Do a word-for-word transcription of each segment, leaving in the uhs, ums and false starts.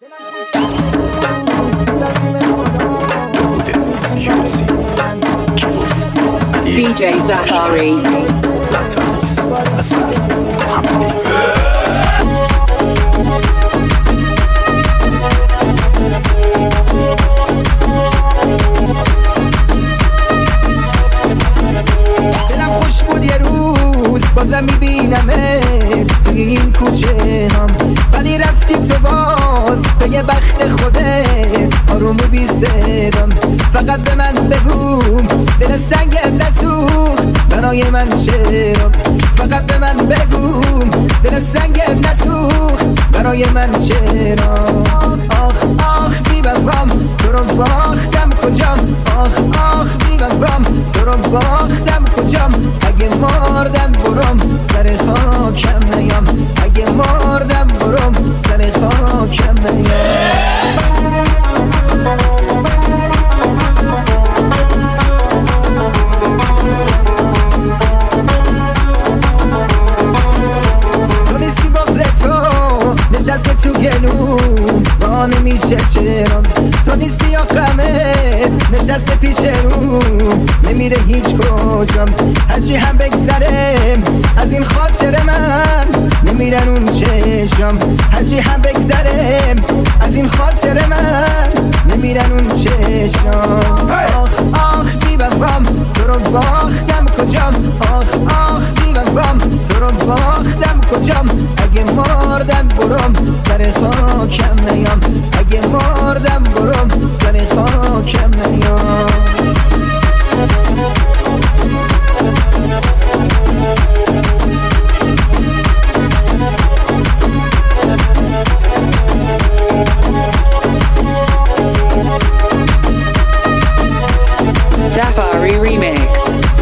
دی جی Zafari زعترانیس اصلا محمدی دلم خوش بود یه روز بازم میبینمت توی این کوچه هم، ولی رفتی تو باز به یه بخت خودت آروم و بی صدام. فقط به من بگو دل سنگت نسوخت برای من چرا، فقط به من بگو دل سنگت نسوخت برای من چرا. آخ آخ بی وفام تو رو باختم کجام، آخ آخ بی وفام تو رو باختم کجام. اگه مردم برم سر خاکم نیام، اگه مردم برم سر خاکم نیام. تو نیستی بغض تو نشسته تو گلو با نمیشه چرا، تو نیستی یا غمت نشسته پیش رو نمیره هیچ کجام. هرچی هم بگذرم از این خاطر من نمیرن اون چشم، هرچی هم بگذرم از این خاطر من نمیرن اون چشم. آخ آخ بی وفام تو رو باختم کجام، آخ آخ بی وفام تو رو باختم کجام. اگه مردم برم سر خاکم نیام، اگه مردم برم سر خاکم نیام. Zafari Remix.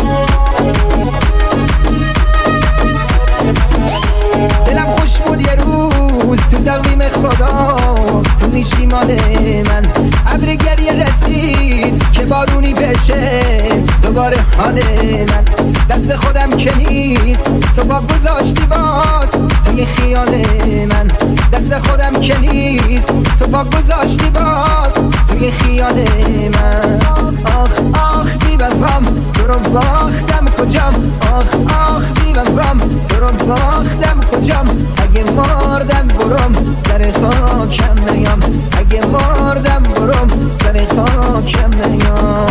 دلم خوش بود یه روز تو تقویم خدا تو میشی مال من. ابر گریه رسید که بارونی بشه دوباره حال من. دست خودم که نیست تو با گذاشتی باز توی خیال من. دست خودم که نیست تو با گذاشتی باز توی خیال من. آخ آخ بی وفام تو رو باختم کجام، آخ آخ بی وفام تو رو باختم کجام. اگه مردم برم سر خاکم نیام، اگه مردم برم سر خاکم نیام.